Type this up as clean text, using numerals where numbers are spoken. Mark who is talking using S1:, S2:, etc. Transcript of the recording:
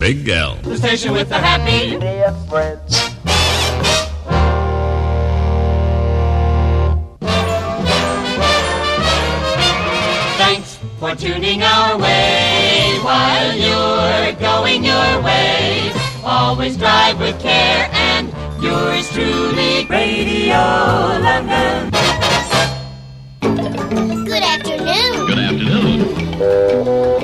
S1: Big L.
S2: The station with the happy
S3: friends.
S2: Thanks for tuning our way while you're going your way. Always drive with care and yours truly, Radio London.
S4: Good afternoon.
S1: Good afternoon.